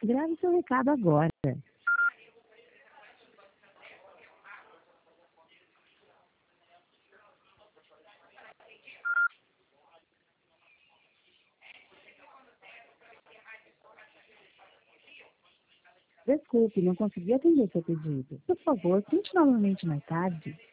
Grave seu recado agora. Desculpe, não consegui atender seu pedido. Por favor, tente novamente mais tarde.